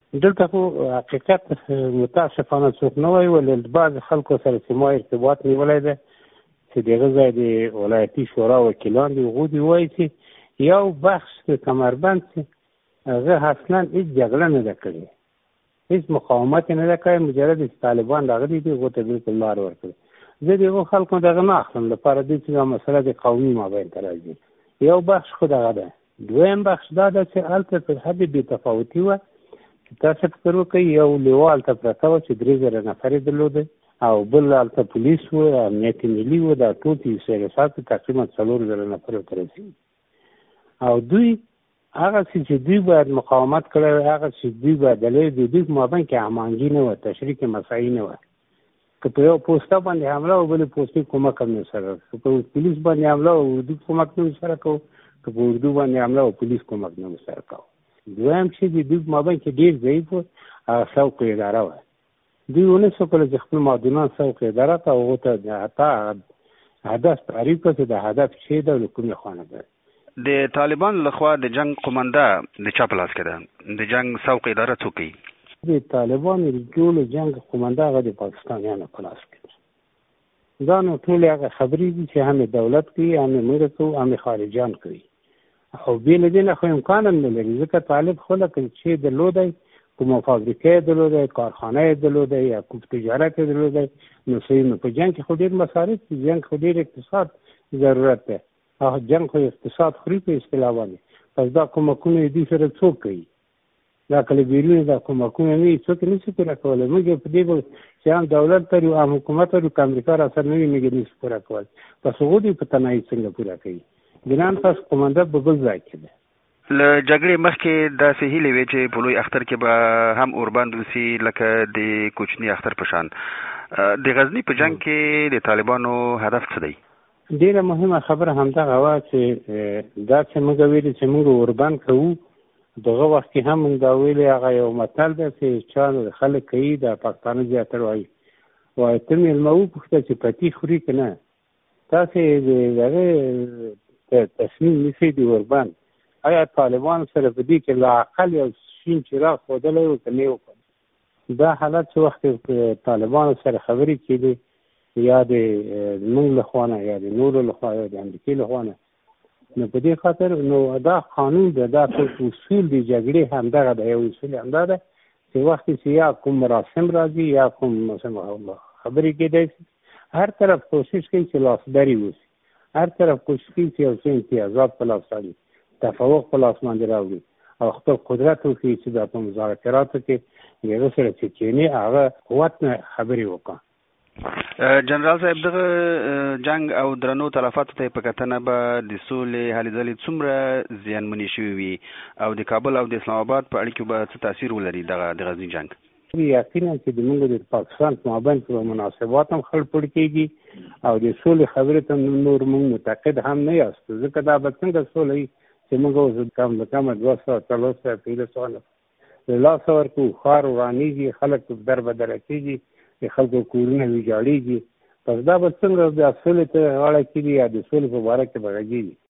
دلته خو حقیقت متاسفانه څوک نه وایي، ولې بعضې خلکو سره چې ما ارتباط نیولی دی چې دغه ځای د ولایتي شورا وکیلان دي، هغوی دي وایي چې یو بخش د کمربند چې هغه اصلا هېڅ جګړه نه ده کړې، هېڅ مقاومت یې نه ده کړی، مجرد چې طالبان راغلي دي هغو ته بلکل لار ورکړي. زه د هغو خلکو دغه نه اخلم لپاره دې چې دا مسله د قومي مابین ته راځي. یو بخش خو دغه ده. دویم بخش دا ده چې هلته تر حد بېتفاوتي وه. تاسو فکر وکړئ یو لیوا هلته پرته وه چې 3000 نفر یې درلوده او بل هلته پولیس و، امنیت ملي و، دا ټول چې سیرسات تقریبا 4000 نفر ورته رسېږي. او دوی هغه چې دوی باید مقاومت کړی وی، هغه چې دوی باید د دوی په مابین کې هماهنګي نه وه، تشریک مساعي نه وه. که په یو پوسته باندې حمله و بلې پوستې کومک هم نه سره، که په پولیس باندې حمله و اردو کومک نه سره کوو، که په اردو باندې حمله و پولیس کومک نه سره کوو. دویم چې د دوی په مابین کې ډېر ضعیف و هغه سوق اداره وه. دوی ونه شو کړی چې خپل معدنان سوق اداره ته هغو ته حتی هدف تعریف کړه چې د هدف څه ده او له کومې خوا نه ده. د طالبان لخوا د جنگ قومنده د چا په لاس کې ده؟ د جنگ سوق اداره څوک کوي؟ د طالبانو د ټولو جنگ قومنده هغه د پاکستانیانو په لاس کې ده. دا نو ټولې هغه خبرې دي چې هم دولت کوي، هم موږ کوو، هم خارجیان کوي. او بې له دې نه خو امکان هم نه لري، ځکه طالب خو لکه چې درلودی، کومه فابریکه یې درلودی، کارخانه یې درلودی، یا کوم تجارت یې درلودی، نو صحیح نو په جنګ کې خو ډېر مصارف دي، جنګ خو ډېر اقتصاد ضرورت دی. جنګ خو اقتصاد خوري په اصطلاح باندې. پس دا کومکونه دوی سره څوک کوي؟ دا کله بیرون دا کومکونه نه څوک نه شي پوره کولی. موږ په دې چې هم دولت لرو، هم حکومت لرو، که امریکا را سره نه وي موږ نه شو پوره کولی. پس هغوی دوی په تنهایي څنګه پوره کوي؟ ګران تاسو قومنده په بل ځای کې ده. له جګړې مخکې داسې هیلې وې چې په لوی اختر کې به هم اوربند وسي لکه د کوچني اختر په شان. د غزني په جنګ کې د طالبانو هدف څه دی؟ ډېره مهمه خبره همدغه وه چې دا چې موږ ویلي چې موږ اوربند کوو، دغه وخت کې هم موږ دا ویلي، هغه یو متل ده چې چا خلک کوي، د پښتانه زیاتره وایي ته مېلمه وپوښته چې پتي خوري که نه. تاسې د هغې تصمیم نیسئ د اوربند. آیا طالبان سره په دې کې لااقل یو شین چراغ ښودلی و که نه یې وکړل؟ دا حالت چې وخت طالبانو سره خبرې کېدې، یا د موږ له خوا نه، یا د نورو له خوا، یا د امریکې له خوا نه، نو په دې خاطر نو دا قانون ده، دا اصول د جګړې همدغه ده. یو اصول همدا ده چې وخت چې یا کوم مراسم راځي یا کوم خبرې کېدی شي، هر طرف کوشش کوي چې لاسبري وشي، هر طرف کوشش کوي چې یو څه امتیازات په لاس راوړي، تفوق په لاس باندې راوړي او خپل قدرت وښیي چې دا په مذاکراتو کې د هغه سره چې کښېني هغه قوت نه خبرې وکړه. جنرال صاحب، دغه جنگ او درنو تلفاتو ته په کتنه به د سولې هلې ځلې څومره زیانمنې شوي وي او د کابل او د اسلام آباد په اړیکو به څه تاثیر ولري دغه د غزني جنگ؟ یقینا چې د موږ د پاکستان په مابین کې مناسبات هم خړپړ کېږي او د سولې خبرې ته نور موږ متعقد هم نه یاستو، ځکه دا به څنګه سوله وي چې موږ اوس کم له کمه 200 300 1500 له لاسه ورکوو، ښار ورانېږي، خلک در بدره کېږي، د خلکو کورونه ویجاړېږي. پس دا به څنګه د سولې ته غاړه کېږي یا د سولې په باره کې به غږېږي؟